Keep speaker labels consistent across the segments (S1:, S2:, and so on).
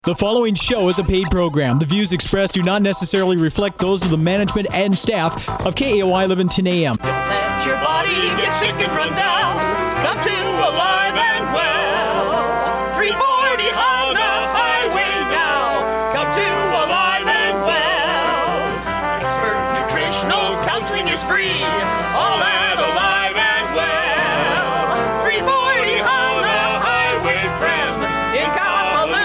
S1: The following show is a paid program. The views expressed do not necessarily reflect those of the management and staff of KAOI 1110 AM.
S2: Don't let your body get sick and run down. Come to Alive and Well. 340 Honda Highway now. Come to Alive and Well. Expert nutritional counseling is free. All at Alive and Well. 340 Honda Highway, friend, in Kahului.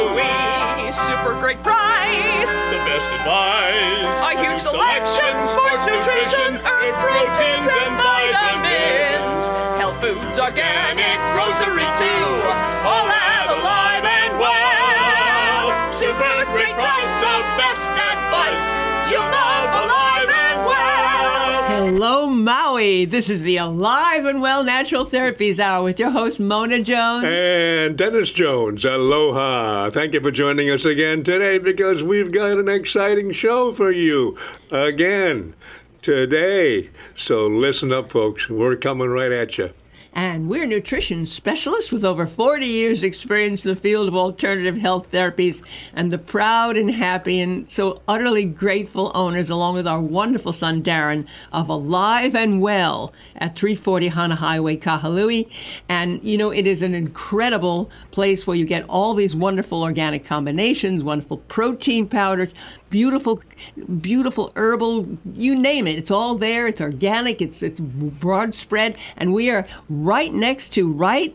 S2: Super great price.
S3: The best advice.
S2: A huge selection, sports nutrition, earth proteins, and vitamins. Health foods, organic, grocery too. All at Alive and Well. Super great price, the best advice. You'll love Alive and Well.
S4: Hello, Maui. This is the Alive and Well Natural Therapies Hour with your host, Mona Jones.
S3: And Dennis Jones. Aloha. Thank you for joining us again today because we've got an exciting show for you again today. So listen up, folks. We're coming right at you.
S4: And we're nutrition specialists with over 40 years experience in the field of alternative health therapies, and the proud and happy and so utterly grateful owners, along with our wonderful son Darren, of Alive and Well at 340 Hana Highway, Kahului. And you know, it is an incredible place where you get all these wonderful organic combinations, wonderful protein powders, beautiful herbal, you name it. It's all there. It's organic. It's broad spread. And we are right next to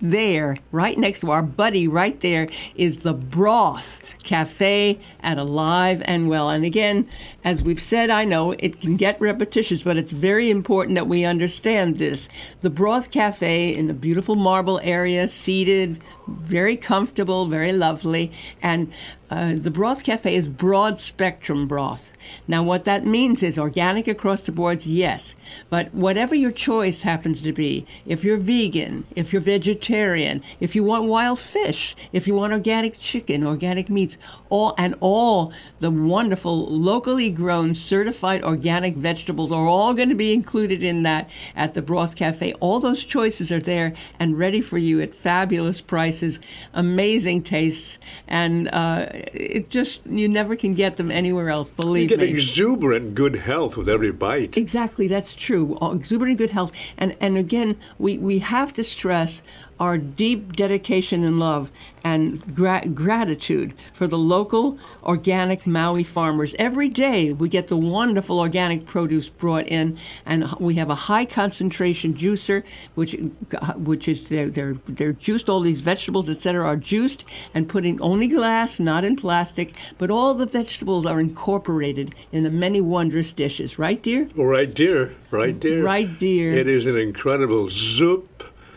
S4: our buddy right there is the Broth Cafe at Alive and Well. And again, as we've said, I know it can get repetitious, but it's very important that we understand this. The Broth Cafe in the beautiful marble area, seated, very comfortable, very lovely. And the Broth Cafe is broad spectrum broth. Now, what that means is organic across the boards, yes. But whatever your choice happens to be, if you're vegan, if you're vegetarian, if you want wild fish, if you want organic chicken, organic meats, all the wonderful locally grown certified organic vegetables are all going to be included in that at the Broth Cafe. All those choices are there and ready for you at fabulous prices, amazing tastes, and you never can get them anywhere else, believe me.
S3: You get exuberant good health with every bite.
S4: Exactly, that's true. Exuberant good health. And again, we have to stress our deep dedication and love and gratitude for the local organic Maui farmers. Every day we get the wonderful organic produce brought in, and we have a high concentration juicer, which is they're juiced. All these vegetables, etc., are juiced and put in only glass, not in plastic. But all the vegetables are incorporated in the many wondrous dishes. Right, dear?
S3: Right, dear. Right, dear.
S4: Right, dear.
S3: It is an incredible soup.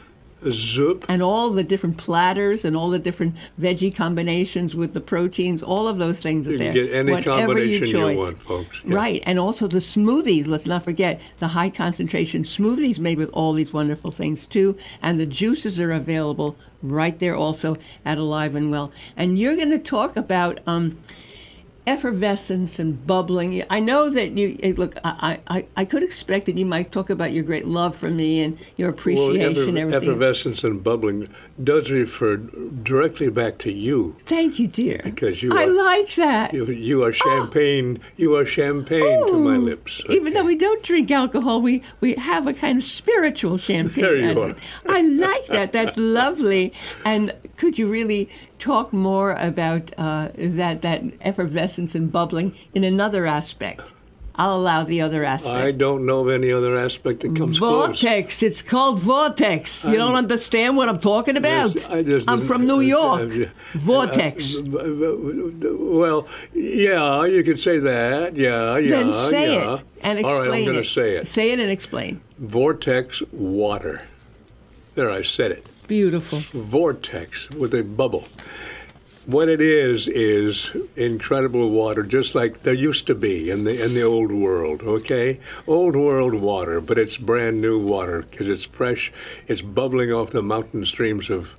S4: And all the different platters and all the different veggie combinations with the proteins, all of those things are there.
S3: You can get any
S4: whatever
S3: combination
S4: you
S3: want, folks. Yeah.
S4: Right, and also the smoothies. Let's not forget the high concentration smoothies made with all these wonderful things too. And the juices are available right there also at Alive and Well. And you're going to talk about effervescence and bubbling. I know that I could expect that you might talk about your great love for me and your appreciation and everything.
S3: Effervescence and bubbling does refer directly back to you.
S4: Thank you, dear.
S3: Because
S4: I like that.
S3: You are champagne. You are champagne to my lips. Okay.
S4: Even though we don't drink alcohol, we have a kind of spiritual champagne.
S3: There you are.
S4: I like that. That's lovely. And could you really talk more about that effervescence and bubbling in another aspect? I'll allow the other aspect.
S3: I don't know of any other aspect that comes close.
S4: Vortex. It's called Vortex. You don't understand what I'm talking about. I'm from New York. Vortex.
S3: Well, yeah, you could say that. Yeah.
S4: Then say it and explain it.
S3: All right, I'm going to say it.
S4: Say it and explain.
S3: Vortex water. There, I said it.
S4: Beautiful.
S3: Vortex with a bubble. What it is incredible water, just like there used to be in the old world, okay? Old world water, but it's brand new water because it's fresh. It's bubbling off the mountain streams of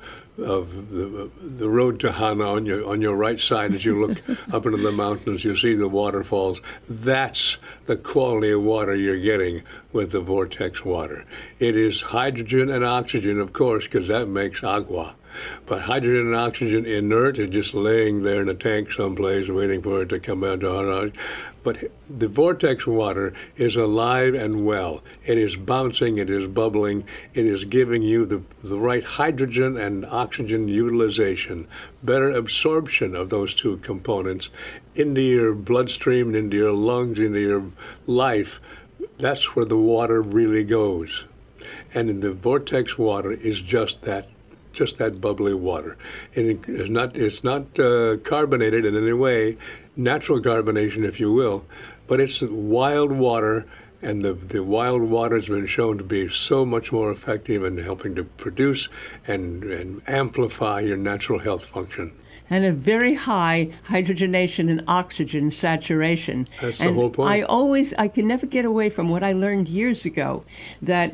S3: the road to Hana on your right side. As you look up into the mountains, you see the waterfalls. That's the quality of water you're getting with the Vortex water. It is hydrogen and oxygen, of course, because that makes agua. But hydrogen and oxygen inert and just laying there in a tank someplace waiting for it to come out to hard. But the vortex water is alive and well. It is bouncing, it is bubbling, it is giving you the right hydrogen and oxygen utilization, better absorption of those two components into your bloodstream, into your lungs, into your life. That's where the water really goes. And in the vortex water is just that bubbly water. And it's not carbonated in any way, natural carbonation, if you will, but it's wild water, and the wild water has been shown to be so much more effective in helping to produce and amplify your natural health function.
S4: And a very high hydrogenation and oxygen saturation.
S3: That's the whole point.
S4: I can never get away from what I learned years ago, that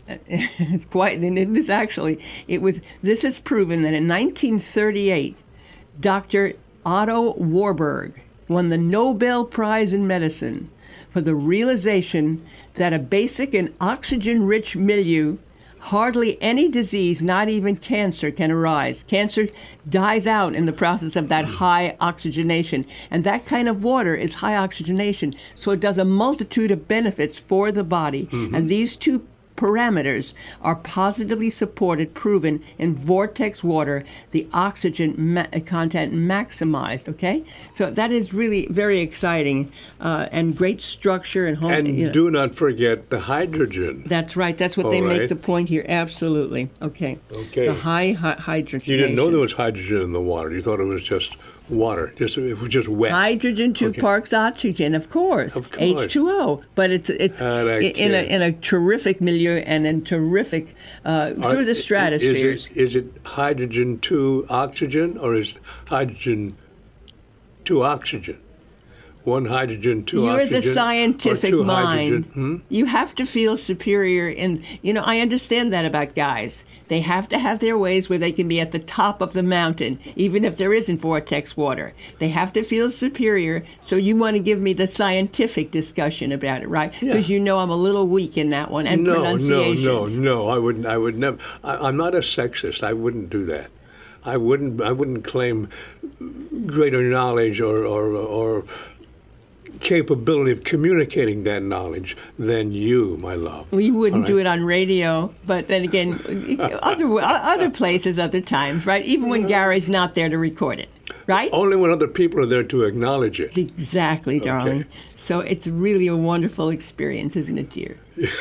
S4: this is proven that in 1938, Dr. Otto Warburg won the Nobel Prize in Medicine for the realization that a basic and oxygen-rich milieu, hardly any disease, not even cancer, can arise. Cancer dies out in the process of that high oxygenation. And that kind of water is high oxygenation. So it does a multitude of benefits for the body. And these two parameters are positively supported, proven in vortex water, the oxygen content maximized, okay? So that is really very exciting and great structure. And
S3: do not forget the hydrogen.
S4: That's right. That's what they make the point here. Absolutely. Okay. The high hydrogenation.
S3: You didn't know there was hydrogen in the water. You thought it was just water. It was just wet.
S4: Hydrogen 2 parks oxygen, of course. H2O. But it's in a terrific milieu and in terrific through the stratosphere.
S3: Is it hydrogen 2 oxygen, or is hydrogen 2 oxygen? One hydrogen, 2 oxygen.
S4: You're the scientific mind.
S3: Hydrogen.
S4: You have to feel superior. And, I understand that about guys. They have to have their ways where they can be at the top of the mountain, even if there isn't vortex water. They have to feel superior. So you want to give me the scientific discussion about it, right? Because I'm a little weak in that one. And pronunciations.
S3: No. I would never. I'm not a sexist. I wouldn't do that. I wouldn't claim greater knowledge or capability of communicating that knowledge than you, my love.
S4: We wouldn't do it on radio, but then again, other places, other times, right? Even when Gary's not there to record it, right?
S3: Only when other people are there to acknowledge it.
S4: Exactly, darling. Okay. So it's really a wonderful experience, isn't it, dear?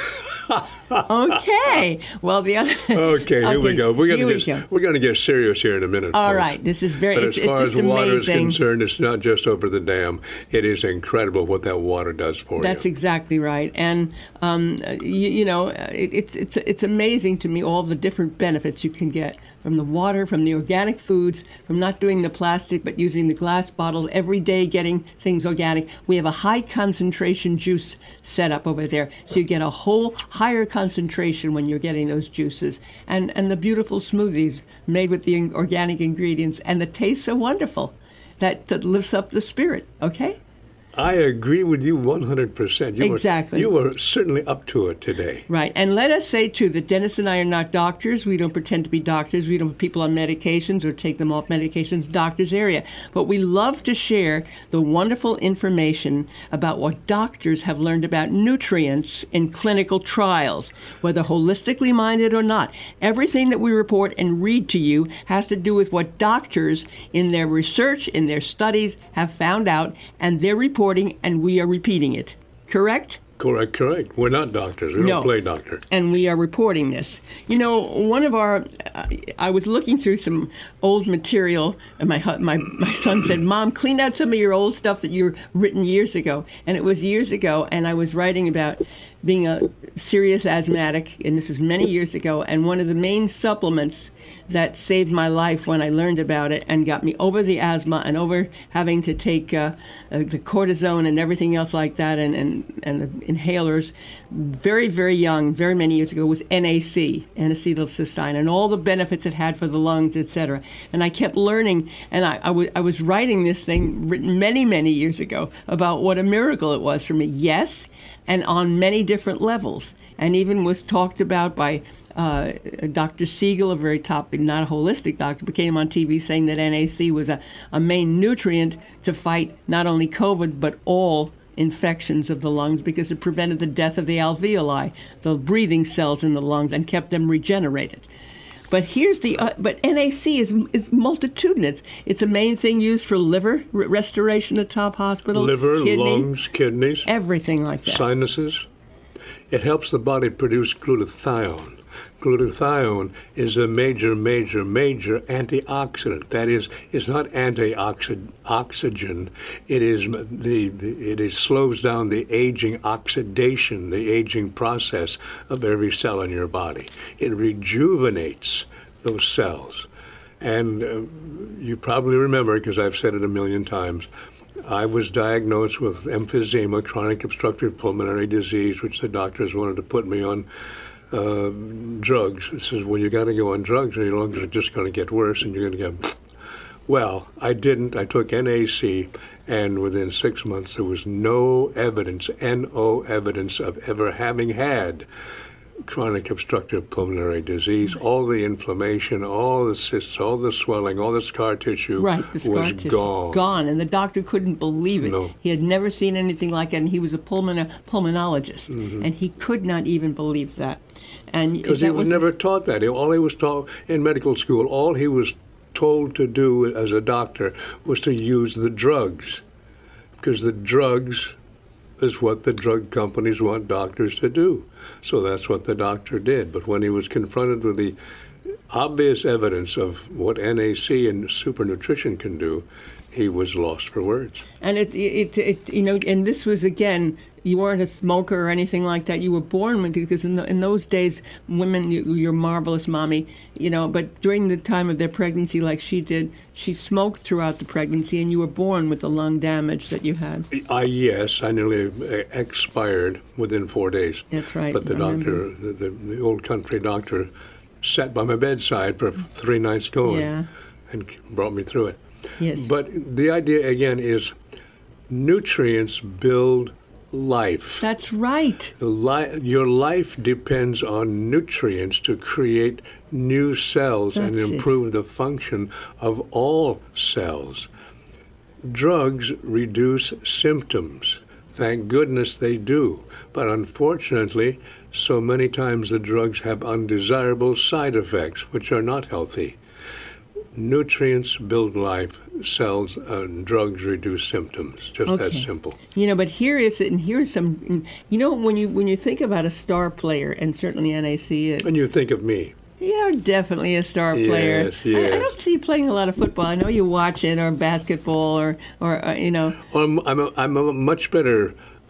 S4: Okay. Well, the other.
S3: Okay, here we go. We're going to get serious here in a minute.
S4: All right. This is very.
S3: But as far as
S4: amazing.
S3: water is concerned, it's not just over the dam. It is incredible what that water does for you.
S4: That's exactly right. And it's amazing to me all the different benefits you can get from the water, from the organic foods, from not doing the plastic but using the glass bottle every day, getting things organic. We have a high concentration juice set up over there, so you get a whole higher concentration when you're getting those juices, and the beautiful smoothies made with the organic ingredients, and the taste so wonderful that lifts up the spirit. Okay.
S3: I agree with you 100%.
S4: Exactly.
S3: You were certainly up to it today.
S4: Right. And let us say, too, that Dennis and I are not doctors. We don't pretend to be doctors. We don't put people on medications or take them off medications, doctors area. But we love to share the wonderful information about what doctors have learned about nutrients in clinical trials, whether holistically minded or not. Everything that we report and read to you has to do with what doctors in their research, in their studies, have found out, and they're reporting, and we are repeating it. Correct?
S3: Correct. We're not doctors. We don't play doctor.
S4: And we are reporting this. One of our, I was looking through some old material, and my son said, "Mom, clean out some of your old stuff that you written years ago." And it was years ago, and I was writing about being a serious asthmatic, and this is many years ago, and one of the main supplements that saved my life when I learned about it and got me over the asthma and over having to take the cortisone and everything else like that, and the inhalers, very, very young, very many years ago, was NAC, N-acetylcysteine, and all the benefits it had for the lungs, etc. And I kept learning, and I was writing this thing written many, many years ago about what a miracle it was for me. Yes, and on many different levels, and even was talked about by Dr. Siegel, a very top, not a holistic doctor, but came on TV saying that NAC was a main nutrient to fight not only COVID, but all infections of the lungs, because it prevented the death of the alveoli, the breathing cells in the lungs, and kept them regenerated. But here's but NAC is multitudinous. It's a main thing used for liver restoration at Top Hospital.
S3: Liver, lungs, kidneys,
S4: everything like that.
S3: Sinuses. It helps the body produce glutathione. Glutathione is a major antioxidant. That is, it's not antioxygen. It slows down the aging oxidation, the aging process of every cell in your body. It rejuvenates those cells. And you probably remember, because I've said it a million times, I was diagnosed with emphysema, chronic obstructive pulmonary disease, which the doctors wanted to put me on drugs. It says, well, you got to go on drugs, or your lungs are just going to get worse, and you're going to get... Well, I didn't. I took NAC, and within 6 months, there was no evidence of ever having had chronic obstructive pulmonary disease. All the inflammation, all the cysts, all the swelling, all the scar tissue was gone.
S4: Gone, and the doctor couldn't believe it.
S3: No.
S4: He had never seen anything like it, and he was a pulmonologist, and he could not even believe that.
S3: Because he was never taught that. All he was taught in medical school, all he was told to do as a doctor was to use the drugs, because the drugs is what the drug companies want doctors to do. So that's what the doctor did. But when he was confronted with the obvious evidence of what NAC and supernutrition can do, he was lost for words.
S4: And and this was, again, you weren't a smoker or anything like that. You were born with it, because in those days, women, you're marvelous, mommy, but during the time of their pregnancy, like she did, she smoked throughout the pregnancy, and you were born with the lung damage that you had.
S3: Yes, I nearly expired within 4 days.
S4: That's right.
S3: But the doctor, the old country doctor, sat by my bedside for 3 nights going and brought me through it.
S4: Yes.
S3: But the idea, again, is nutrients build life.
S4: That's right.
S3: Your life depends on nutrients to create new cells and improve the function of all cells. Drugs reduce symptoms. Thank goodness they do. But unfortunately, so many times the drugs have undesirable side effects, which are not healthy. Nutrients build life, cells, drugs reduce symptoms. Just that simple.
S4: But here's some, when you think about a star player, and certainly NAC is.
S3: And you think of me.
S4: You're definitely a star player.
S3: Yes, yes.
S4: I don't see you playing a lot of football. I know you watch it, or basketball, or.
S3: I'm a much better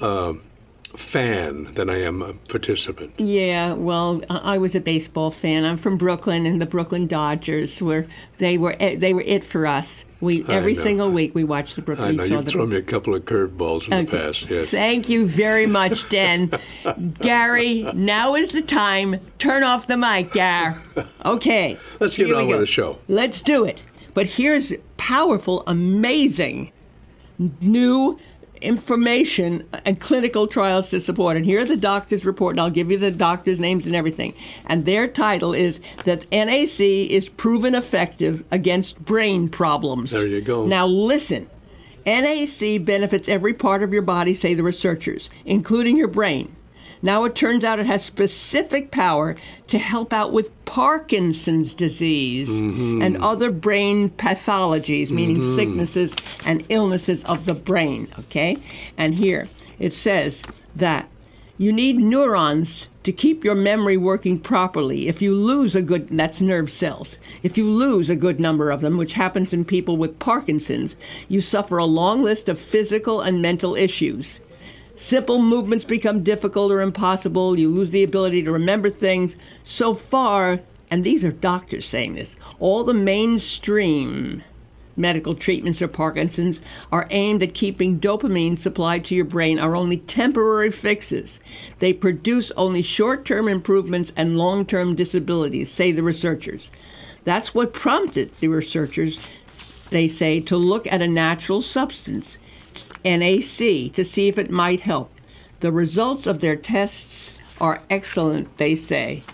S3: fan than I am a participant.
S4: Yeah, well, I was a baseball fan. I'm from Brooklyn, and the Brooklyn Dodgers they were it for us. Every single week we watched the Brooklyn.
S3: I know you've thrown me a couple of curveballs in the past. Yes.
S4: Thank you very much, Den. Gary, now is the time. Turn off the mic, Gar. Okay.
S3: Let's get on with the show.
S4: Let's do it. But here's powerful, amazing, new information and clinical trials to support. And here are the doctor's report, and I'll give you the doctor's names and everything. And their title is that NAC is proven effective against brain problems.
S3: There you go.
S4: Now listen, NAC benefits every part of your body, say the researchers, including your brain. Now it turns out it has specific power to help out with Parkinson's disease and other brain pathologies, meaning sicknesses and illnesses of the brain, okay? And here it says that you need neurons to keep your memory working properly. If you lose that's nerve cells. If you lose a good number of them, which happens in people with Parkinson's, you suffer a long list of physical and mental issues. Simple movements become difficult or impossible. You lose the ability to remember things. So far, and these are doctors saying this, all the mainstream medical treatments for Parkinson's are aimed at keeping dopamine supplied to your brain, are only temporary fixes. They produce only short-term improvements and long-term disabilities, say the researchers. That's what prompted the researchers, they say, to look at a natural substance, NAC, to see if it might help. The results of their tests are excellent, they say.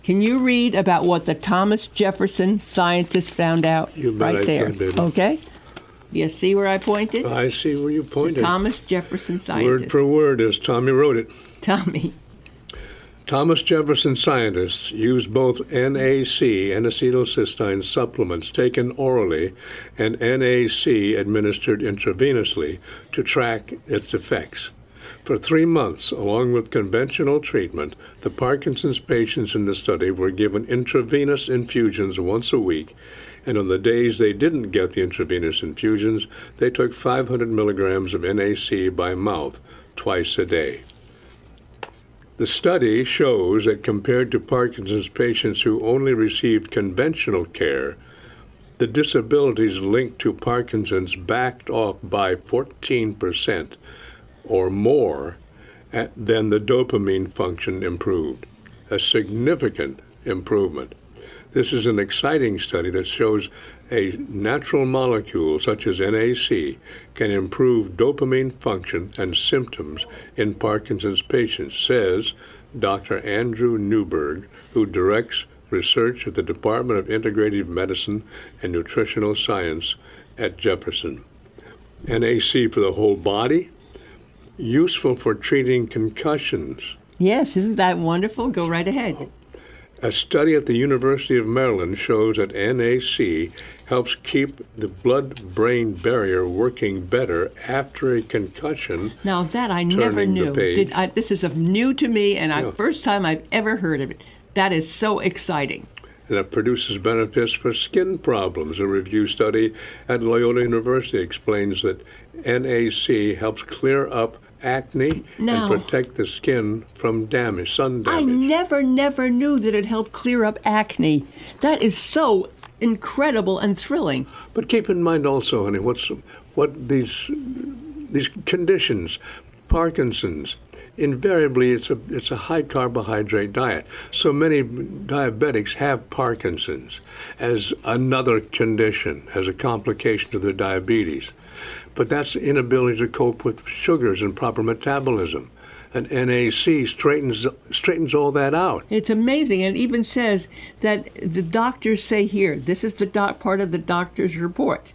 S4: Can you read about what the Thomas Jefferson scientists found out?
S3: You bet
S4: right
S3: I
S4: there.
S3: can, baby.
S4: Okay? You see where I pointed?
S3: I see where you pointed.
S4: Thomas Jefferson scientists.
S3: Word for word, as Tommy wrote it.
S4: Tommy.
S3: Thomas Jefferson scientists used both NAC, N-acetylcysteine supplements taken orally, and NAC administered intravenously to track its effects. For 3 months, along with conventional treatment, the Parkinson's patients in the study were given intravenous infusions once a week, and on the days they didn't get the intravenous infusions, they took 500 milligrams of NAC by mouth twice a day. The study shows that compared to Parkinson's patients who only received conventional care, the disabilities linked to Parkinson's backed off by 14% or more than the dopamine function improved, a significant improvement. This is an exciting study that shows a natural molecule such as NAC can improve dopamine function and symptoms in Parkinson's patients, says Dr. Andrew Newberg, who directs research at the Department of Integrative Medicine and Nutritional Science at Jefferson. NAC for the whole body, useful for treating concussions.
S4: Yes, isn't that wonderful? Go right ahead.
S3: A study at the University of Maryland shows that NAC helps keep the blood-brain barrier working better after a concussion.
S4: Now that I never knew. This is new to me, and first time I've ever heard of it. That is so exciting.
S3: And it produces benefits for skin problems. A review study at Loyola University explains that NAC helps clear up acne and protect the skin from damage, sun damage.
S4: I never knew that it helped clear up acne. That is so incredible and thrilling.
S3: But keep in mind also, honey, what these conditions, Parkinson's, invariably it's a high carbohydrate diet. So many diabetics have Parkinson's as another condition, as a complication to their diabetes. But that's the inability to cope with sugars and proper metabolism. And NAC straightens all that out.
S4: It's amazing. And it even says that the doctors say here, this is the part of the doctor's report.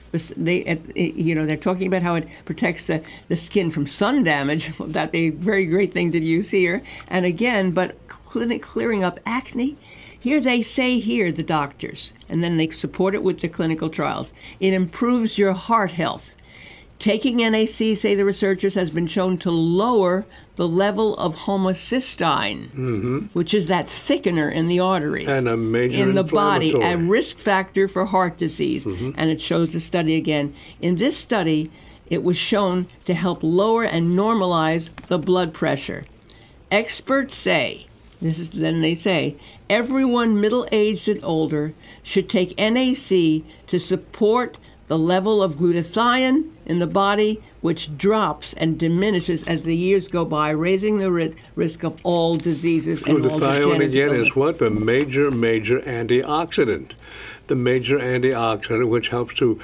S4: They're talking about how it protects the skin from sun damage. Well, that'd be a very great thing to use here. And again, but clearing up acne. Here they say the doctors, and then they support it with the clinical trials. It improves your heart health. Taking NAC, say the researchers, has been shown to lower the level of homocysteine, which is that thickener in the arteries.
S3: And a major
S4: in the body, a
S3: inflammatory.
S4: risk factor for heart disease. And it shows the study again. In this study, it was shown to help lower and normalize the blood pressure. Experts say, they say, everyone middle-aged and older should take NAC to support the level of glutathione in the body, which drops and diminishes as the years go by, raising the risk of all diseases and all
S3: Glutathione
S4: degenerative
S3: again
S4: illness.
S3: is what? The major antioxidant. The major antioxidant which helps to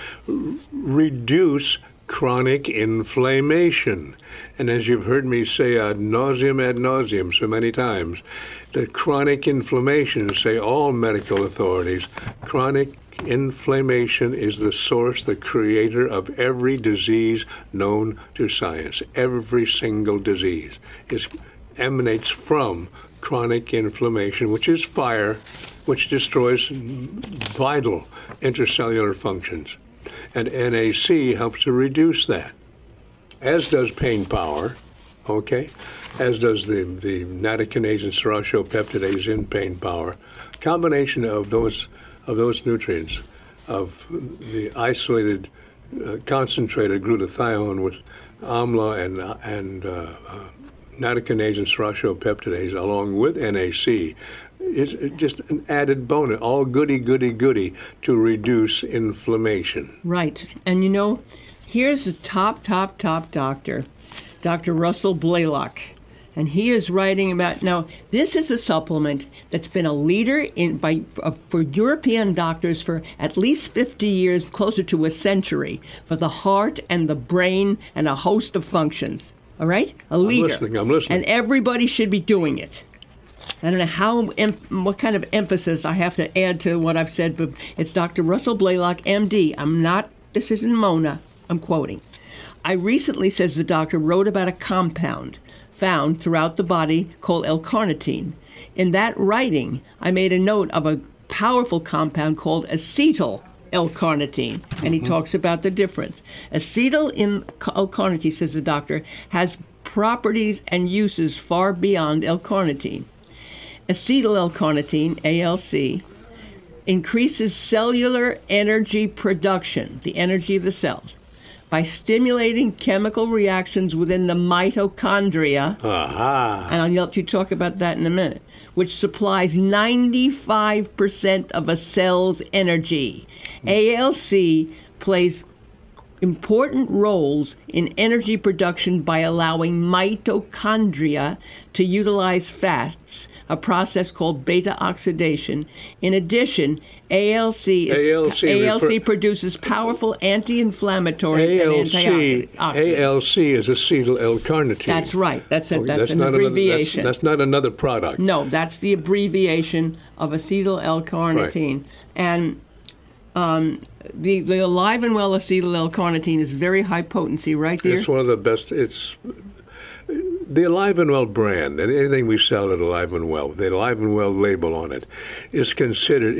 S3: reduce chronic inflammation. And as you've heard me say ad nauseum so many times, the chronic inflammation, say all medical authorities, chronic inflammation is the source, the creator of every disease known to science. Every single disease emanates from chronic inflammation, which is fire, which destroys vital intercellular functions. And NAC helps to reduce that, as does pain power, okay? As does the nattokinase and serratiopeptidase in pain power. Combination of those nutrients, of the isolated, concentrated glutathione with amla and nattokinase and serratiopeptidase along with NAC, is just an added bonus, all goody to reduce inflammation.
S4: Right. And here's the top doctor, Dr. Russell Blaylock. And he is writing about, now, this is a supplement that's been a leader for European doctors for at least 50 years, closer to a century, for the heart and the brain and a host of functions. All right? A leader.
S3: I'm listening.
S4: And everybody should be doing it. I don't know what kind of emphasis I have to add to what I've said, but it's Dr. Russell Blaylock, MD. This isn't Mona, I'm quoting. I recently, says the doctor, wrote about a compound found throughout the body called L-carnitine. In that writing, I made a note of a powerful compound called acetyl L-carnitine, and he talks about the difference. Acetyl L-carnitine, says the doctor, has properties and uses far beyond L-carnitine. Acetyl L-carnitine, ALC, increases cellular energy production, the energy of the cells, by stimulating chemical reactions within the mitochondria. And I'll let you talk about that in a minute, which supplies 95% of a cell's energy. ALC plays important roles in energy production by allowing mitochondria to utilize fats, a process called beta oxidation. In addition, ALC produces powerful anti-inflammatory and antioxidants.
S3: ALC is acetyl L-carnitine.
S4: That's right. That's it. That's an abbreviation.
S3: That's not another product.
S4: No, that's the abbreviation of acetyl L-carnitine. Right. And the Alive and Well acetyl L-carnitine is very high potency, right there?
S3: It's one of the best. It's the Alive and Well brand, and anything we sell at Alive and Well, the Alive and Well label on it, is considered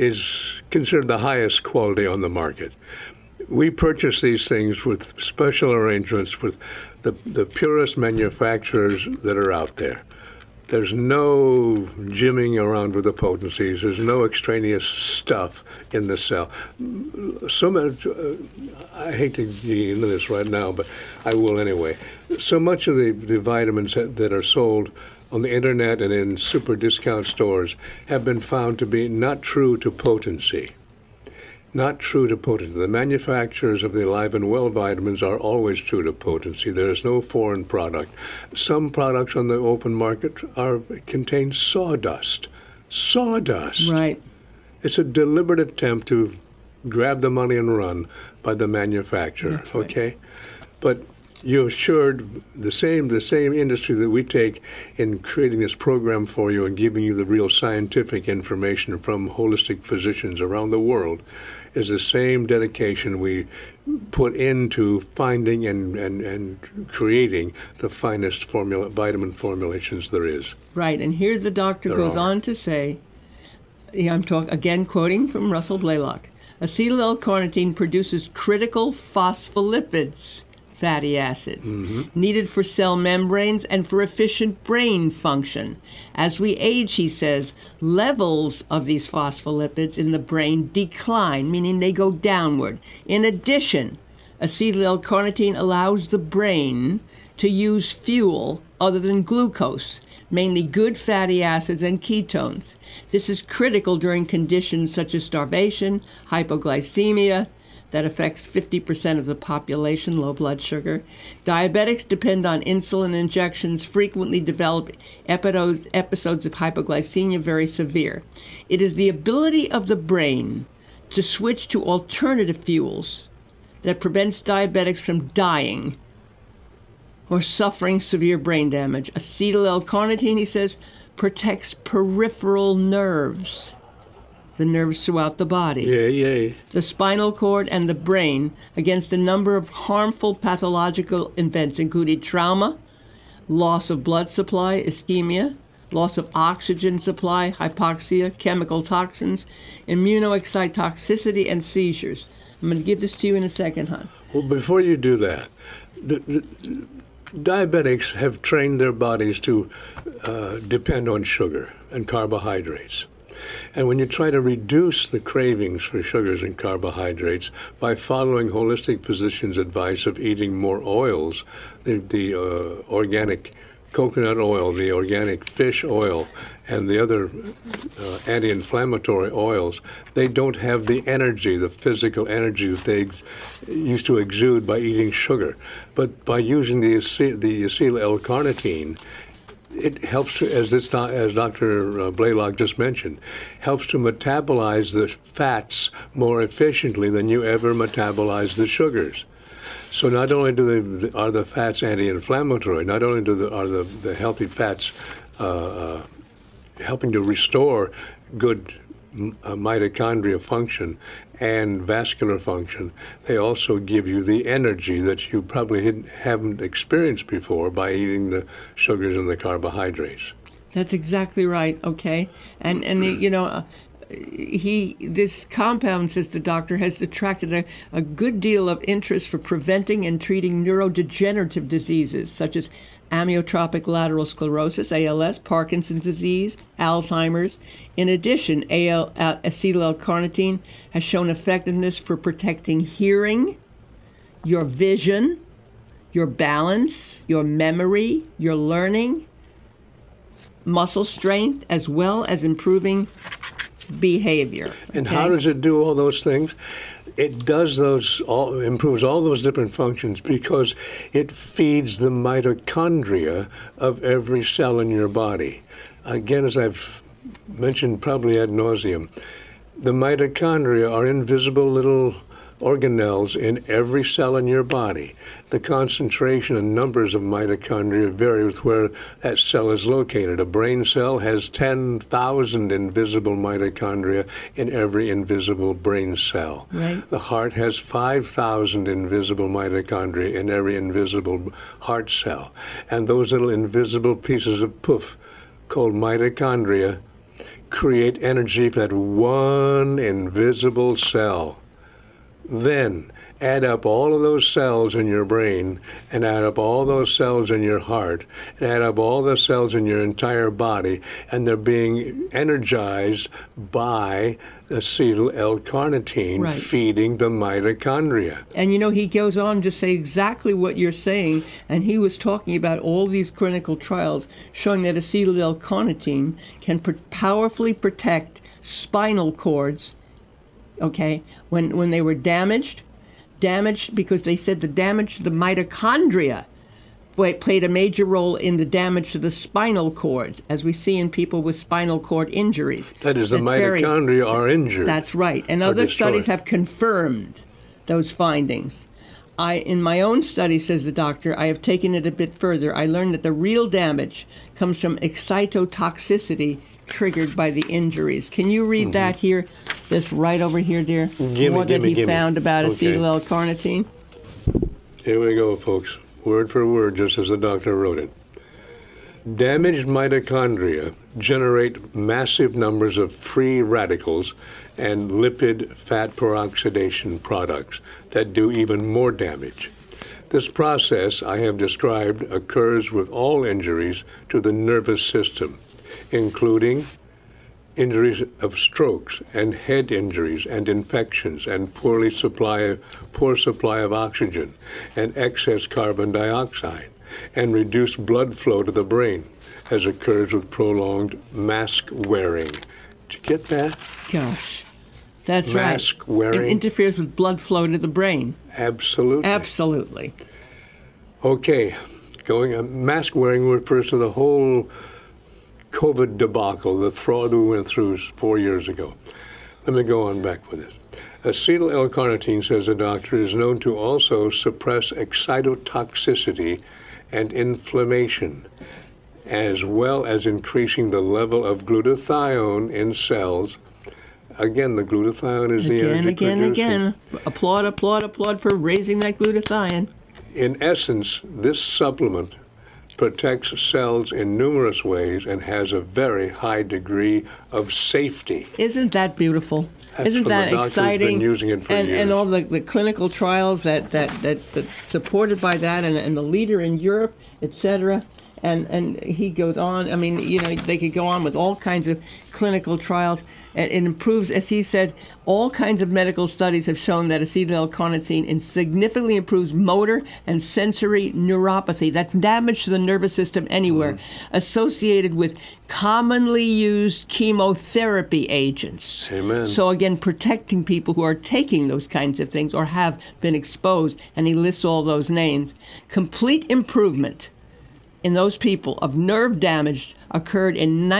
S3: the highest quality on the market. We purchase these things with special arrangements with the purest manufacturers that are out there. There's no jimming around with the potencies. There's no extraneous stuff in the cell. So much, I hate to get into this right now, but I will anyway. So much of the vitamins that are sold on the internet and in super discount stores have been found to be not true to potency. Not true to potency. The manufacturers of the Alive and Well vitamins are always true to potency. There is no foreign product. Some products on the open market contain sawdust. Sawdust.
S4: Right.
S3: It's a deliberate attempt to grab the money and run by the manufacturer.
S4: That's right.
S3: Okay, but you assured the same industry that we take in creating this program for you and giving you the real scientific information from holistic physicians around the world is the same dedication we put into finding and creating the finest vitamin formulations there is.
S4: Right, and here the doctor goes on to say, I'm again quoting from Russell Blaylock, acetyl L-carnitine produces critical phospholipids, fatty acids, needed for cell membranes and for efficient brain function. As we age, he says, levels of these phospholipids in the brain decline, meaning they go downward. In addition, acetyl L-carnitine allows the brain to use fuel other than glucose, mainly good fatty acids and ketones. This is critical during conditions such as starvation, hypoglycemia, that affects 50% of the population, low blood sugar. Diabetics depend on insulin injections, frequently develop episodes of hypoglycemia, very severe. It is the ability of the brain to switch to alternative fuels that prevents diabetics from dying or suffering severe brain damage. Acetyl L-carnitine, he says, protects peripheral nerves, the nerves throughout the body, the spinal cord and the brain, against a number of harmful pathological events, including trauma, loss of blood supply, ischemia, loss of oxygen supply, hypoxia, chemical toxins, immunoexcitotoxicity, and seizures. I'm going to give this to you in a second, hon.
S3: Well, before you do that, the diabetics have trained their bodies to depend on sugar and carbohydrates. And when you try to reduce the cravings for sugars and carbohydrates by following holistic physicians' advice of eating more oils, the organic coconut oil, the organic fish oil, and the other anti-inflammatory oils, they don't have the energy, the physical energy that they used to exude by eating sugar. But by using the acetyl L-carnitine, it helps to, as Dr. Blaylock just mentioned, helps to metabolize the fats more efficiently than you ever metabolize the sugars. So not only are the fats anti-inflammatory, not only are the healthy fats helping to restore good mitochondria function and vascular function. They also give you the energy that you probably haven't experienced before by eating the sugars and the carbohydrates.
S4: That's exactly right. Okay, and this compound, says the doctor, has attracted a good deal of interest for preventing and treating neurodegenerative diseases such as amyotrophic lateral sclerosis, ALS, Parkinson's disease, Alzheimer's. In addition, acetyl-L-carnitine has shown effectiveness for protecting hearing, your vision, your balance, your memory, your learning, muscle strength, as well as improving behavior.
S3: And how does it do all those things? It does improves all those different functions because it feeds the mitochondria of every cell in your body. Again, as I've mentioned probably ad nauseum, the mitochondria are invisible little organelles in every cell in your body. The concentration and numbers of mitochondria vary with where that cell is located. A brain cell has 10,000 invisible mitochondria in every invisible brain cell.
S4: Right.
S3: The heart has 5,000 invisible mitochondria in every invisible heart cell. And those little invisible pieces of poof called mitochondria create energy for that one invisible cell. Then add up all of those cells in your brain and add up all those cells in your heart and add up all the cells in your entire body, and they're being energized by acetyl-L-carnitine feeding the mitochondria.
S4: And he goes on to say exactly what you're saying, and he was talking about all these clinical trials showing that acetyl-L-carnitine can powerfully protect spinal cords, okay, when they were damaged because they said the damage to the mitochondria played a major role in the damage to the spinal cords, as we see in people with spinal cord injuries.
S3: That is, the mitochondria are injured.
S4: That's right. And other studies have confirmed those findings. In my own study, says the doctor, I have taken it a bit further. I learned that the real damage comes from excitotoxicity triggered by the injuries. Can you read that here? This right over here, dear. What he found about acetyl-L-carnitine?
S3: Here we go, folks. Word for word, just as the doctor wrote it. Damaged mitochondria generate massive numbers of free radicals and lipid fat peroxidation products that do even more damage. This process I have described occurs with all injuries to the nervous system, including injuries of strokes and head injuries and infections and poor supply of oxygen and excess carbon dioxide and reduced blood flow to the brain, as occurs with prolonged mask wearing. Did you get that?
S4: Gosh, that's right.
S3: Mask wearing.
S4: It interferes with blood flow to the brain.
S3: Absolutely.
S4: Absolutely.
S3: Okay, mask wearing refers to the whole COVID debacle, the fraud we went through 4 years ago. Let me go on back with this. Acetyl-L-carnitine, says the doctor, is known to also suppress excitotoxicity and inflammation, as well as increasing the level of glutathione in cells. Again, the glutathione is the energy producing.
S4: Again. Applaud for raising that glutathione.
S3: In essence, this supplement protects cells in numerous ways and has a very high degree of safety.
S4: Isn't that beautiful? Isn't that exciting?
S3: Been using it for years.
S4: And all the clinical trials that supported by that, and the leader in Europe, etc. And he goes on. I mean, they could go on with all kinds of clinical trials. It improves, as he said, all kinds of medical studies have shown that acetyl-L-carnitine significantly improves motor and sensory neuropathy. That's damage to the nervous system anywhere, associated with commonly used chemotherapy agents.
S3: Amen.
S4: So again, protecting people who are taking those kinds of things or have been exposed, and he lists all those names. Complete improvement in those people of nerve damage occurred in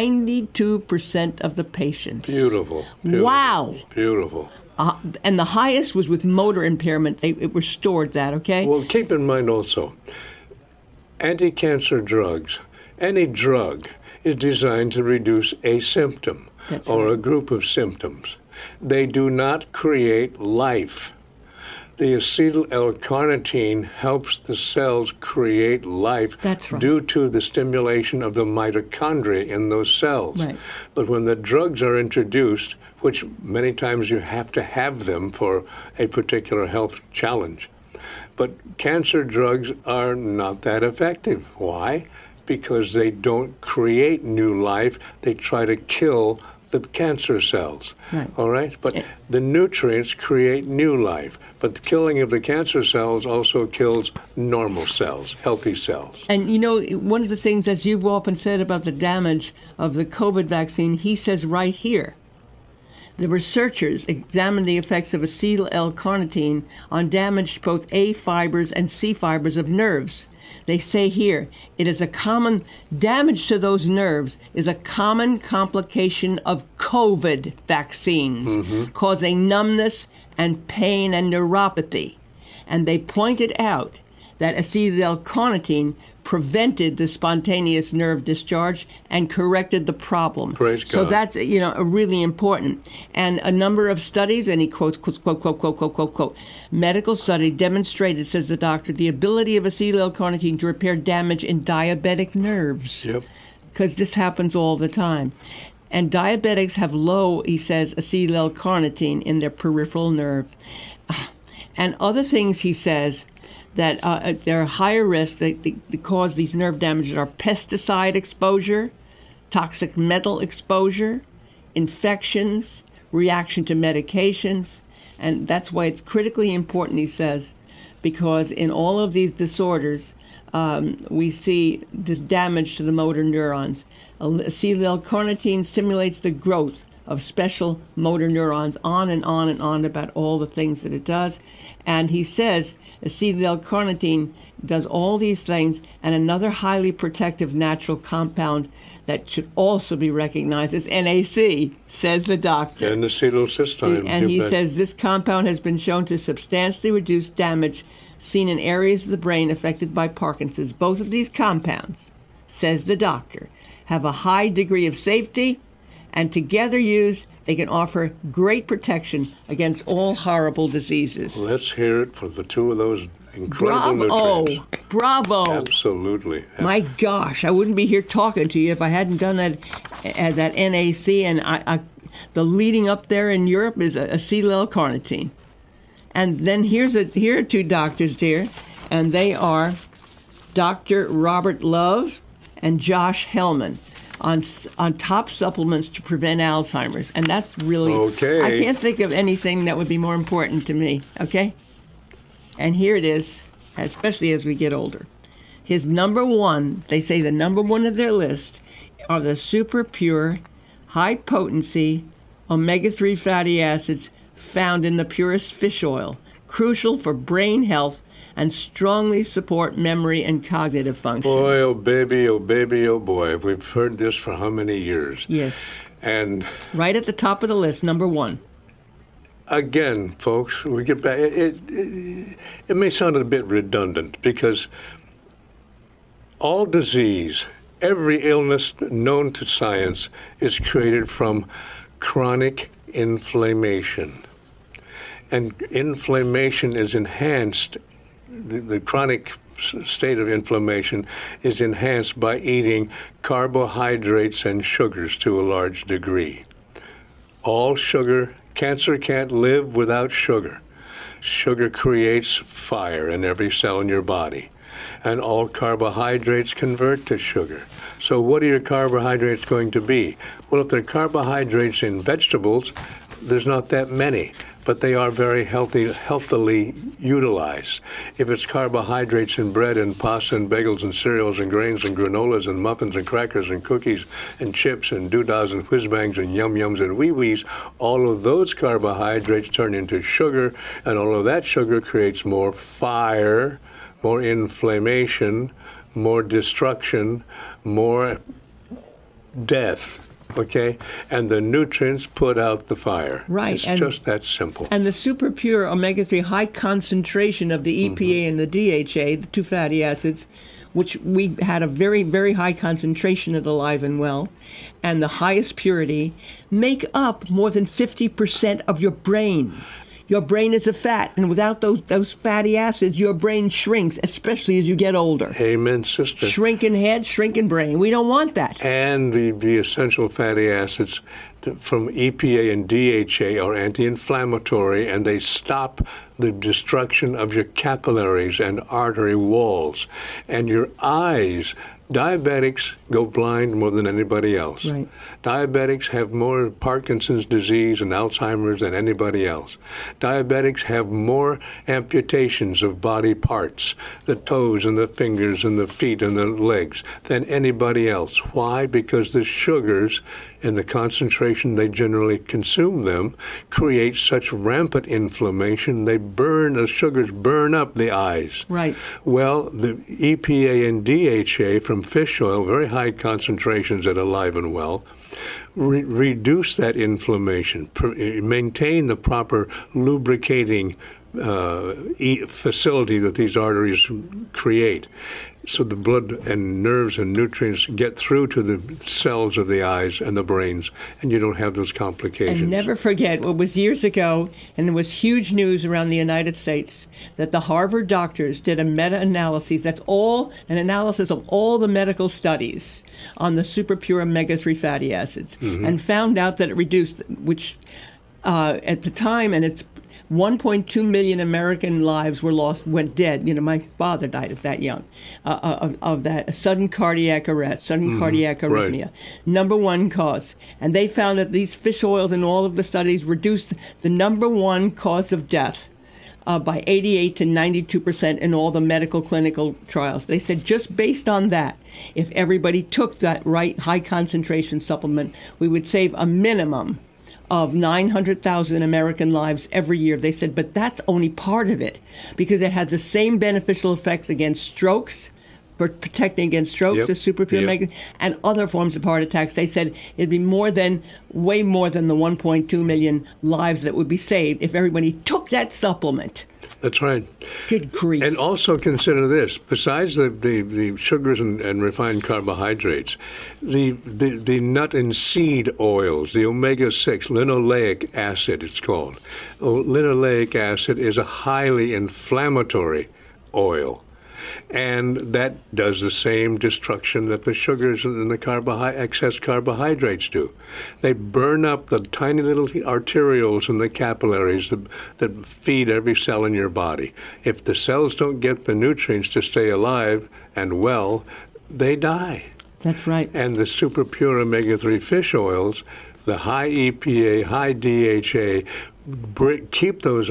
S4: 92% of the patients.
S3: Beautiful.
S4: Wow.
S3: Beautiful.
S4: And the highest was with motor impairment. It restored that, okay?
S3: Well, keep in mind also, anti-cancer drugs, any drug, is designed to reduce a symptom or a group of symptoms. They do not create life. The acetyl L-carnitine helps the cells create life due to the stimulation of the mitochondria in those cells.
S4: Right.
S3: But when the drugs are introduced, which many times you have to have them for a particular health challenge, but cancer drugs are not that effective. Why? Because they don't create new life. They try to kill the cancer cells.
S4: Right.
S3: All right? But the nutrients create new life. But the killing of the cancer cells also kills normal cells, healthy cells.
S4: And you know, one of the things, as you've often said about the damage of the COVID vaccine, he says right here, the researchers examined the effects of acetyl L-carnitine on damaged both A fibers and C fibers of nerves. They say here, it is a common damage to those nerves is a common complication of COVID vaccines, causing numbness and pain and neuropathy. And they pointed out that acetyl L-carnitine prevented the spontaneous nerve discharge and corrected the problem.
S3: Praise God.
S4: So that's, you know, really important. And a number of studies, and he quotes, quote, medical study demonstrated, says the doctor, the ability of acetyl L-carnitine to repair damage in diabetic nerves.
S3: Yep.
S4: Because this happens all the time. And diabetics have low, he says, acetyl L-carnitine in their peripheral nerve. And other things, he says, that they're higher risk, they cause these nerve damages are pesticide exposure, toxic metal exposure, infections, reaction to medications. And that's why it's critically important, he says, because in all of these disorders, we see this damage to the motor neurons. Acetyl L-carnitine stimulates the growth of special motor neurons, on and on and on about all the things that it does. And he says acetyl L-carnitine does all these things, and another highly protective natural compound that should also be recognized is NAC, says the doctor.
S3: And acetylcysteine.
S4: And he says this compound has been shown to substantially reduce damage seen in areas of the brain affected by Parkinson's. Both of these compounds, says the doctor, have a high degree of safety, and together used, they can offer great protection against all horrible diseases.
S3: Let's hear it for the two of those incredible nutrients.
S4: Bravo!
S3: Absolutely.
S4: My gosh, I wouldn't be here talking to you if I hadn't done that NAC, and the leading up there in Europe is acetyl L-carnitine. And then here are two doctors, dear, and they are Dr. Robert Love and Josh Hellman on top supplements to prevent Alzheimer's. And that's really,
S3: okay.
S4: I can't think of anything that would be more important to me, okay? And here it is, especially as we get older. His number one, they say the number one of their list, are the super pure, high potency omega-3 fatty acids found in the purest fish oil, crucial for brain health and strongly support memory and cognitive function.
S3: Boy, oh baby, oh baby, oh boy. We've heard this for how many years?
S4: Yes.
S3: And
S4: right at the top of the list, number one.
S3: Again, folks, we get back. It may sound a bit redundant because all disease, every illness known to science is created from chronic inflammation. And inflammation is enhanced, the chronic state of inflammation is enhanced by eating carbohydrates and sugars to a large degree. All sugar, cancer can't live without sugar. Sugar creates fire in every cell in your body. And all carbohydrates convert to sugar. So what are your carbohydrates going to be? Well, if they're carbohydrates in vegetables, there's not that many, but they are very healthily utilized. If it's carbohydrates in bread and pasta and bagels and cereals and grains and granolas and muffins and crackers and cookies and chips and doodahs and whiz-bangs and yum-yums and wee-wees, all of those carbohydrates turn into sugar, and all of that sugar creates more fire, more inflammation, more destruction, more death. Okay, and the nutrients put out the fire.
S4: Right.
S3: It's just that simple.
S4: And the super pure omega-3 high concentration of the EPA and the DHA, the two fatty acids, which we had a very, very high concentration of Alive and Well, and the highest purity, make up more than 50% of your brain. Your brain is a fat, and without those fatty acids, your brain shrinks, especially as you get older.
S3: Amen, sister.
S4: Shrinking head, shrinking brain. We don't want that.
S3: And the essential fatty acids from EPA and DHA are anti-inflammatory, and they stop the destruction of your capillaries and artery walls. And your eyes, diabetics go blind more than anybody else.
S4: Right.
S3: Diabetics have more Parkinson's disease and Alzheimer's than anybody else. Diabetics have more amputations of body parts, the toes and the fingers and the feet and the legs, than anybody else. Why? Because the sugars and the concentration they generally consume them create such rampant inflammation, the sugars burn up the eyes.
S4: Right.
S3: Well, the EPA and DHA from fish oil, very high concentrations at Alive and Well, reduce that inflammation, maintain the proper lubricating facility that these arteries create, so the blood and nerves and nutrients get through to the cells of the eyes and the brains, and you don't have those complications.
S4: And never forget, it was years ago, and it was huge news around the United States, that the Harvard doctors did a meta-analysis, that's all, an analysis of all the medical studies on the super pure omega-3 fatty acids, and found out that it reduced, which at the time, and it's 1.2 million American lives went dead. You know, my father died at that young, of that sudden cardiac arrest, cardiac arrhythmia.
S3: Right.
S4: Number one cause. And they found that these fish oils in all of the studies reduced the number one cause of death by 88 to 92% in all the medical clinical trials. They said just based on that, if everybody took that right high concentration supplement, we would save a minimum of 900,000 American lives every year. They said, but that's only part of it, because it has the same beneficial effects against strokes, for protecting against strokes, the super pure omega, and other forms of heart attacks. They said it'd be way more than the 1.2 million lives that would be saved if everybody took that supplement.
S3: That's right.
S4: Good grief.
S3: And also consider this: besides the sugars and refined carbohydrates, the nut and seed oils, the omega-6, linoleic acid, it's called. Linoleic acid is a highly inflammatory oil. And that does the same destruction that the sugars and the excess carbohydrates do. They burn up the tiny little arterioles and the capillaries that feed every cell in your body. If the cells don't get the nutrients to stay alive and well, they die.
S4: That's right.
S3: And the super pure omega-3 fish oils, the high EPA, high DHA, keep those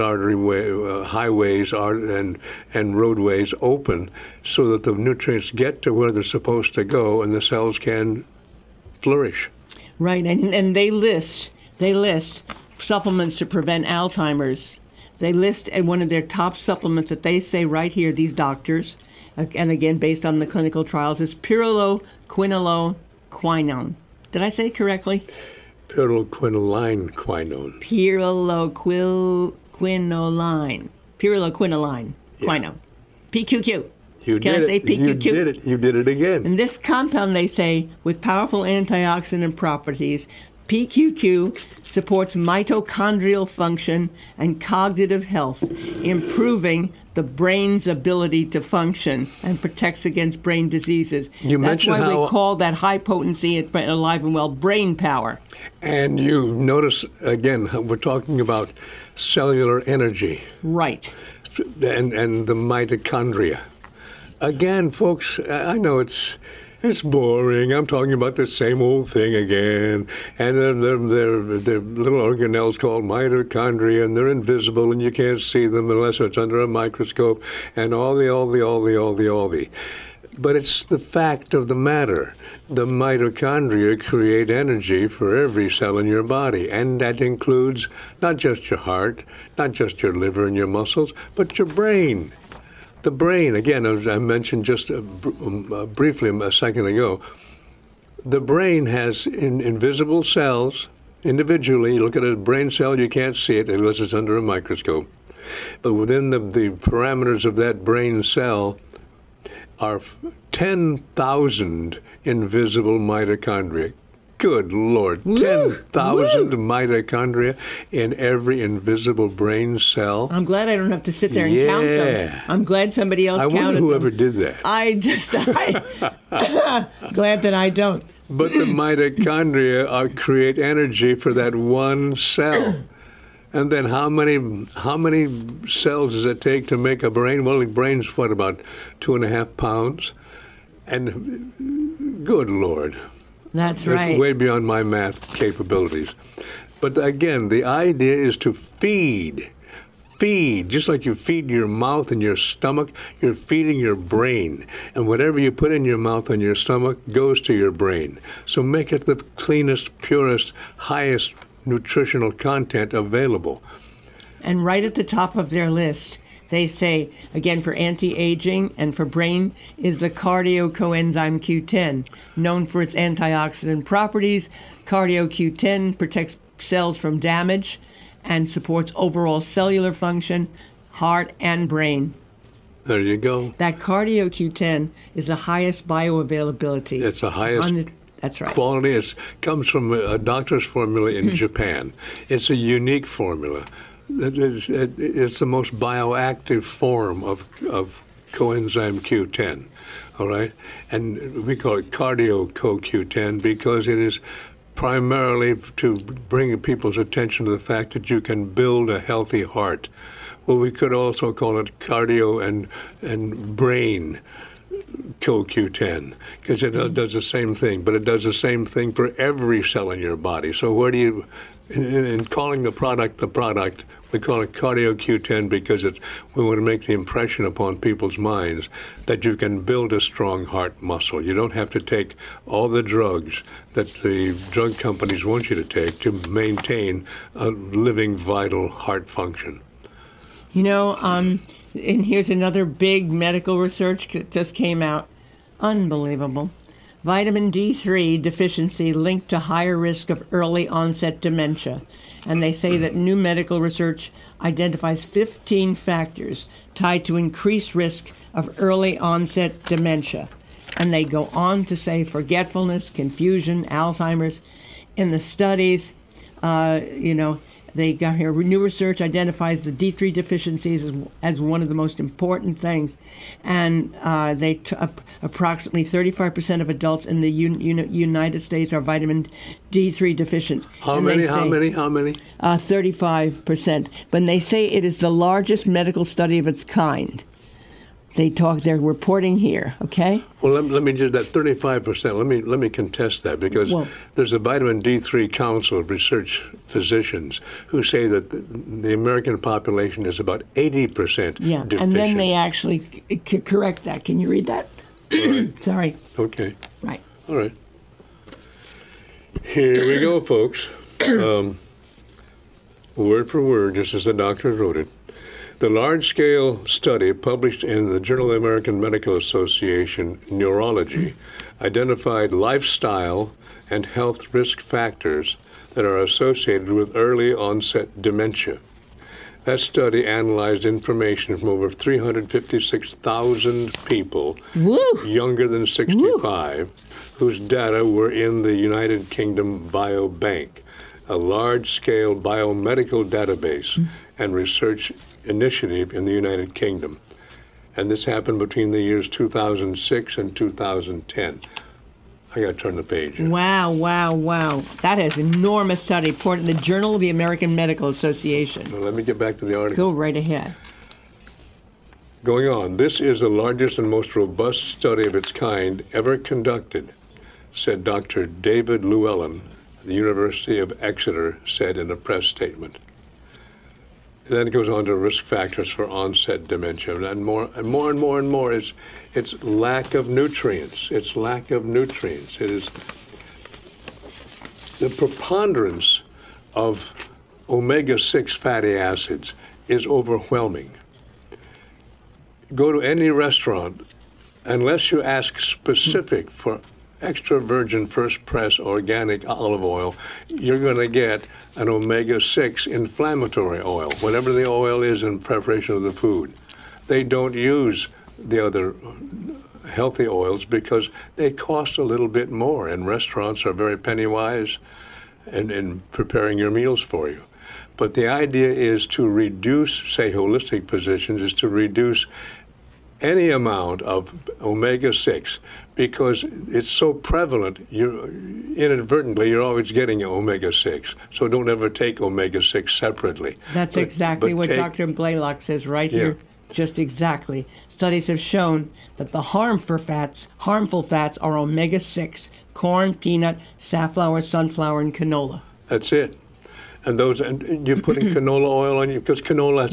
S3: highways and roadways open so that the nutrients get to where they're supposed to go and the cells can flourish.
S4: Right, and they list supplements to prevent Alzheimer's. They list one of their top supplements that they say right here, these doctors, and again based on the clinical trials, is pyrroloquinone quinone. Did I say it correctly?
S3: Pyrroloquinoline quinone.
S4: Pyrroloquinoline quinone. PQQ.
S3: You
S4: Can I say PQQ?
S3: You did it. You did it again.
S4: And this compound, they say, with powerful antioxidant properties, PQQ supports mitochondrial function and cognitive health, improving the brain's ability to function and protects against brain diseases. That's why we call that high potency at Alive and Well brain power.
S3: And you notice, again, we're talking about cellular energy.
S4: Right.
S3: And the mitochondria. Again, folks, I know it's boring. I'm talking about the same old thing again. And they're little organelles called mitochondria, and they're invisible, and you can't see them unless it's under a microscope, and all the. But it's the fact of the matter. The mitochondria create energy for every cell in your body, and that includes not just your heart, not just your liver and your muscles, but your brain. The brain, again, as I mentioned just briefly a second ago, the brain has invisible cells individually. You look at a brain cell, you can't see it unless it's under a microscope. But within the parameters of that brain cell, are 10,000 invisible mitochondria. Good Lord, 10,000 mitochondria in every invisible brain cell.
S4: I'm glad I don't have to sit there and count them. I'm glad somebody else counted them.
S3: I wonder whoever did that.
S4: Glad that I don't.
S3: But the mitochondria create energy for that one cell. And then how many cells does it take to make a brain? Well, the brain's, what, about 2.5 pounds? And good Lord.
S4: That's right.
S3: It's way beyond my math capabilities. But again, the idea is to feed. Feed, just like you feed your mouth and your stomach, you're feeding your brain. And whatever you put in your mouth and your stomach goes to your brain. So make it the cleanest, purest, highest nutritional content available.
S4: And right at the top of their list, they say, again, for anti-aging and for brain, is the cardio coenzyme Q10. Known for its antioxidant properties, cardio Q10 protects cells from damage and supports overall cellular function, heart and brain.
S3: There you go.
S4: That cardio Q10 is the highest bioavailability.
S3: It's the highest
S4: that's right.
S3: quality. It comes from a doctor's formula in Japan. It's a unique formula. It's the most bioactive form of coenzyme Q10, all right? And we call it cardio CoQ10 because it is primarily to bring people's attention to the fact that you can build a healthy heart. Well, we could also call it cardio and brain CoQ10 because it does the same thing, but it does the same thing for every cell in your body. So where do you, in calling the product, we call it cardio Q10 because we want to make the impression upon people's minds that you can build a strong heart muscle. You don't have to take all the drugs that the drug companies want you to take to maintain a living, vital heart function.
S4: You know, and here's another big medical research that just came out. Unbelievable. Vitamin D3 deficiency linked to higher risk of early onset dementia. And they say that new medical research identifies 15 factors tied to increased risk of early onset dementia. And they go on to say forgetfulness, confusion, Alzheimer's. In the studies, they got here. New research identifies the D3 deficiencies as one of the most important things, and approximately 35% of adults in the United States are vitamin D3 deficient.
S3: How many?
S4: 35%. But they say it is the largest medical study of its kind. They're reporting here, okay?
S3: Well, let me just, that 35%, let me contest that because there's a vitamin D3 Council of Research Physicians who say that the American population is about 80% deficient.
S4: And then they actually correct that. Can you read that?
S3: Right.
S4: Sorry.
S3: Okay.
S4: Right.
S3: All right. Here we go, folks. Word for word, just as the doctor wrote it. The large-scale study published in the Journal of the American Medical Association, Neurology, identified lifestyle and health risk factors that are associated with early-onset dementia. That study analyzed information from over 356,000 people younger than 65 whose data were in the United Kingdom Biobank, a large-scale biomedical database and research initiative in the United Kingdom. And this happened between the years 2006 and 2010. I got to turn the page.
S4: Wow. That is an enormous study reported in the Journal of the American Medical Association.
S3: Well, let me get back to the article.
S4: Go right ahead.
S3: Going on, this is the largest and most robust study of its kind ever conducted, said Dr. David Llewellyn, the University of Exeter, said in a press statement. And then it goes on to risk factors for onset dementia, and more. It's lack of nutrients. It is the preponderance of omega-6 fatty acids is overwhelming. Go to any restaurant, unless you ask specific for extra virgin first press organic olive oil, you're going to get an omega-6 inflammatory oil, whatever the oil is in preparation of the food. They don't use the other healthy oils because they cost a little bit more, and restaurants are very penny wise in preparing your meals for you. But the idea is to reduce, say holistic physicians, is to reduce any amount of omega-6 because it's so prevalent. Inadvertently, you're always getting omega-6. So don't ever take omega-6 separately.
S4: That's exactly what Dr. Blaylock says right here. Just exactly. Studies have shown that the harmful fats are omega-6, corn, peanut, safflower, sunflower, and canola.
S3: That's it. And you're putting canola oil on you because canola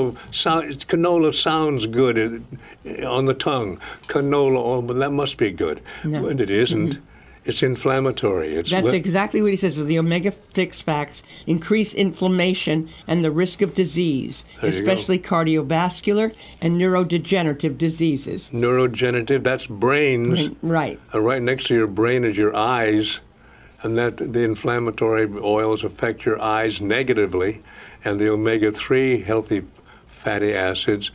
S3: canola sounds good on the tongue. Canola oil, but that must be good.
S4: No.
S3: But it isn't. It's inflammatory.
S4: That's exactly what he says. The omega-6 fats increase inflammation and the risk of disease, especially cardiovascular and neurodegenerative diseases.
S3: Neurodegenerative, that's brains.
S4: Right.
S3: Right next to your brain is your eyes. And that the inflammatory oils affect your eyes negatively, and the omega-3 healthy fatty acids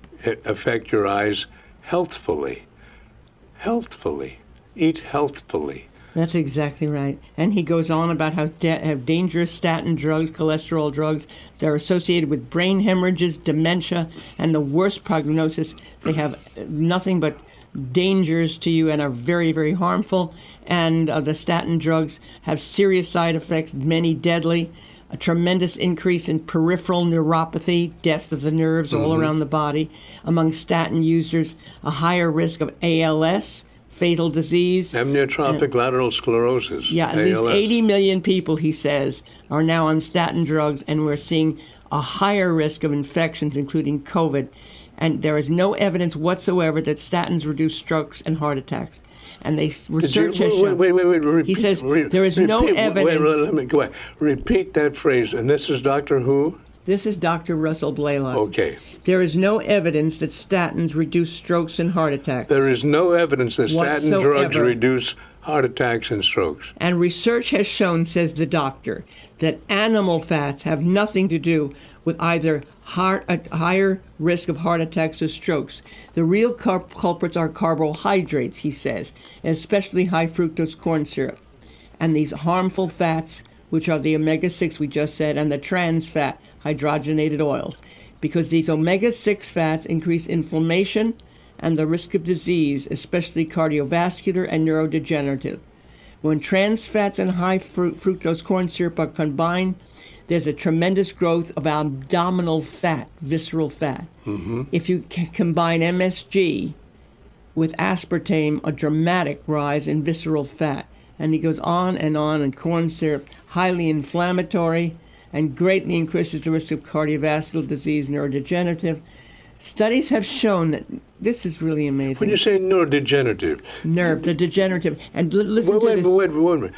S3: affect your eyes healthfully. Healthfully. Eat healthfully.
S4: That's exactly right. And he goes on about how dangerous statin drugs, cholesterol drugs, they're associated with brain hemorrhages, dementia, and the worst prognosis. They have nothing but dangers to you and are very, very harmful. And the statin drugs have serious side effects, many deadly, a tremendous increase in peripheral neuropathy, death of the nerves all around the body. Among statin users, a higher risk of ALS, fatal disease.
S3: Amyotrophic lateral sclerosis.
S4: Yeah, at least 80 million people, he says, are now on statin drugs, and we're seeing a higher risk of infections, including COVID. And there is no evidence whatsoever that statins reduce strokes and heart attacks. And research has shown.
S3: Wait.
S4: He says there is no evidence.
S3: Let me go ahead. Repeat that phrase. And this is Dr. who?
S4: This is Dr. Russell Blaylock.
S3: Okay.
S4: There is no evidence that statins reduce strokes and heart attacks.
S3: There is no evidence that statin
S4: whatsoever.
S3: drugs reduce heart attacks and strokes.
S4: And research has shown, says the doctor, that animal fats have nothing to do with either a higher risk of heart attacks or strokes. The real culprits are carbohydrates, he says, especially high fructose corn syrup. And these harmful fats, which are the omega-6 we just said, and the trans fat, hydrogenated oils. Because these omega-6 fats increase inflammation and the risk of disease, especially cardiovascular and neurodegenerative. When trans fats and high fructose corn syrup are combined, there's a tremendous growth of abdominal fat, visceral fat. Mm-hmm. If you combine MSG with aspartame, a dramatic rise in visceral fat. And he goes on, and corn syrup, highly inflammatory and greatly increases the risk of cardiovascular disease, neurodegenerative. Studies have shown that this is really amazing.
S3: When you say neurodegenerative,
S4: the degenerative, and listen to this.
S3: Wait a minute.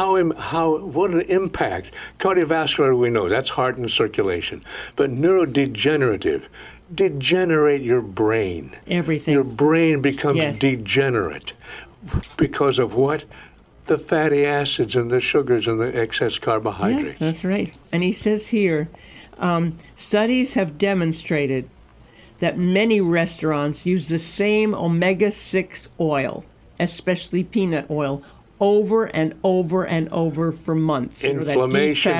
S3: What an impact. Cardiovascular, we know, that's heart and circulation. But neurodegenerative, degenerate your brain.
S4: Everything.
S3: Your brain becomes degenerate. Because of what? The fatty acids and the sugars and the excess carbohydrates.
S4: Yeah, that's right. And he says here, studies have demonstrated that many restaurants use the same omega-6 oil, especially peanut oil, over and over and over for months.
S3: Inflammation.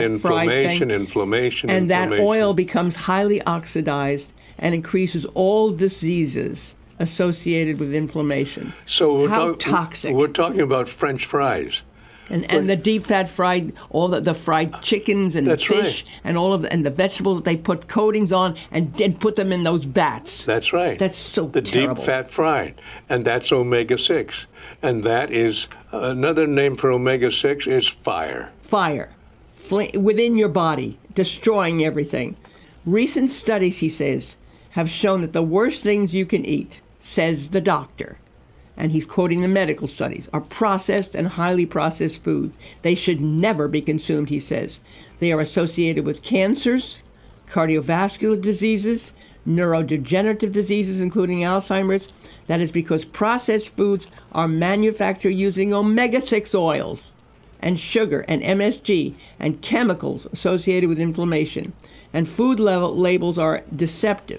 S4: And that oil becomes highly oxidized and increases all diseases associated with inflammation.
S3: So
S4: how toxic.
S3: We're talking about French fries.
S4: And the deep fat fried, all the fried chickens and the fish and all of and the vegetables that they put coatings on and put them in those bats.
S3: That's right.
S4: That's so
S3: the
S4: terrible.
S3: Deep fat fried, and that's omega-6, and that is another name for omega-6 is fire.
S4: Fire, within your body, destroying everything. Recent studies, he says, have shown that the worst things you can eat, says the doctor, and he's quoting the medical studies, are processed and highly processed foods. They should never be consumed, he says. They are associated with cancers, cardiovascular diseases, neurodegenerative diseases, including Alzheimer's. That is because processed foods are manufactured using omega-6 oils and sugar and MSG and chemicals associated with inflammation. And food labels are deceptive.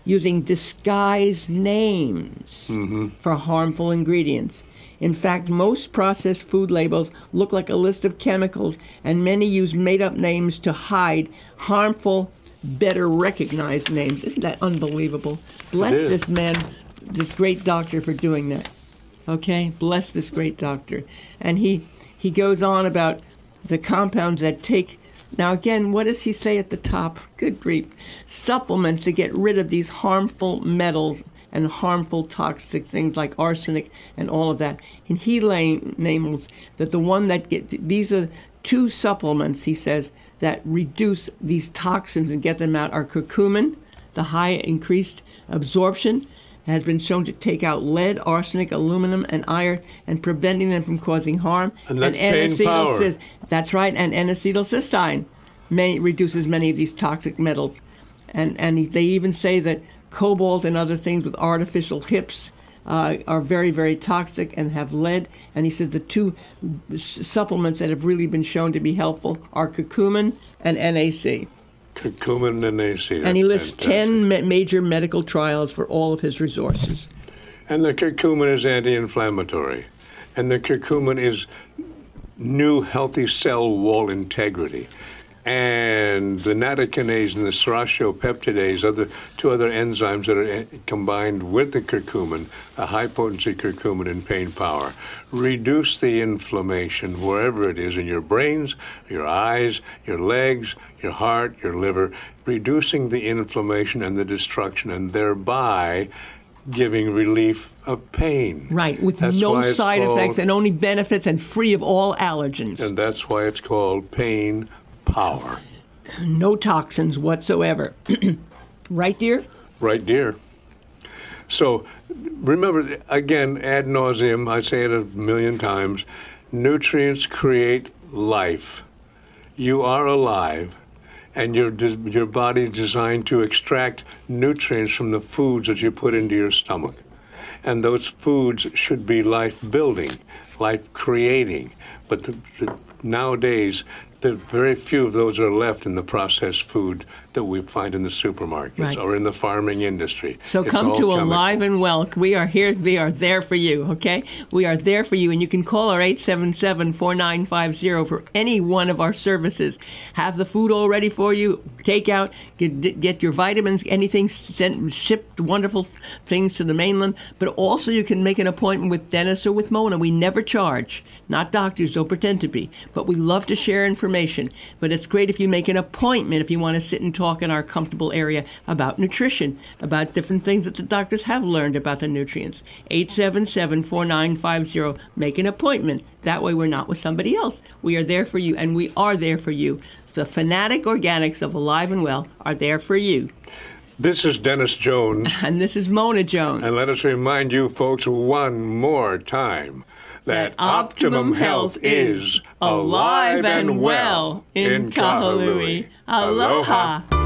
S4: using disguised names for harmful ingredients. In fact, most processed food labels look like a list of chemicals, and many use made-up names to hide harmful, better recognized names. Isn't that unbelievable? Bless
S3: It is.
S4: this man, this great doctor, for doing that. Okay? Bless this great doctor. And he goes on about the compounds that take... Now, again, what does he say at the top? Good grief. Supplements to get rid of these harmful metals and harmful toxic things like arsenic and all of that. And he names that the one that these are 2 supplements, he says, that reduce these toxins and get them out are curcumin, the high increased absorption, has been shown to take out lead, arsenic, aluminum, and iron, and preventing them from causing harm.
S3: And that's pain power.
S4: That's right, and N-acetylcysteine reduces many of these toxic metals. And they even say that cobalt and other things with artificial hips are very, very toxic and have lead. And he says the 2 supplements that have really been shown to be helpful are curcumin and NAC.
S3: Curcumin and NAC.
S4: And he lists
S3: fantastic.
S4: 10 major medical trials for all of his resources.
S3: And the curcumin is anti-inflammatory. And the curcumin is new healthy cell wall integrity. And the nattokinase and the serratiopeptidase are the 2 other enzymes that are combined with the curcumin, a high-potency curcumin in pain power, reduce the inflammation wherever it is in your brains, your eyes, your legs, your heart, your liver, reducing the inflammation and the destruction, and thereby giving relief of pain.
S4: Right, with
S3: That's
S4: no
S3: why it's
S4: side
S3: called-
S4: effects and only benefits and free of all allergens.
S3: And that's why it's called pain power.
S4: No toxins whatsoever. Right, dear?
S3: Right, dear. So remember, again, ad nauseum, I say it a million times, nutrients create life. You are alive, and your body is designed to extract nutrients from the foods that you put into your stomach. And those foods should be life-building, life-creating. But nowadays, very few of those are left in the processed food that we find in the supermarkets
S4: Right.
S3: or in the farming industry.
S4: So
S3: It's
S4: come
S3: all
S4: to
S3: chemical.
S4: Alive and Well. We are here. We are there for you, okay? We are there for you, and you can call our 877-4950 for any one of our services. Have the food all ready for you. Take out, get your vitamins, anything shipped, wonderful things to the mainland. But also you can make an appointment with Dennis or with Mona. We never charge. Not doctors, don't pretend to be. But we love to share information. But it's great if you make an appointment if you want to sit and talk in our comfortable area about nutrition, about different things that the doctors have learned about the nutrients. 877-4950. Make an appointment. That way we're not with somebody else. We are there for you, and we are there for you. The Fanatic Organics of Alive and Well are there for you.
S3: This is Dennis Jones,
S4: And this is Mona Jones.
S3: and let us remind you folks one more time that Optimum Health is alive and well in Kahului. Aloha.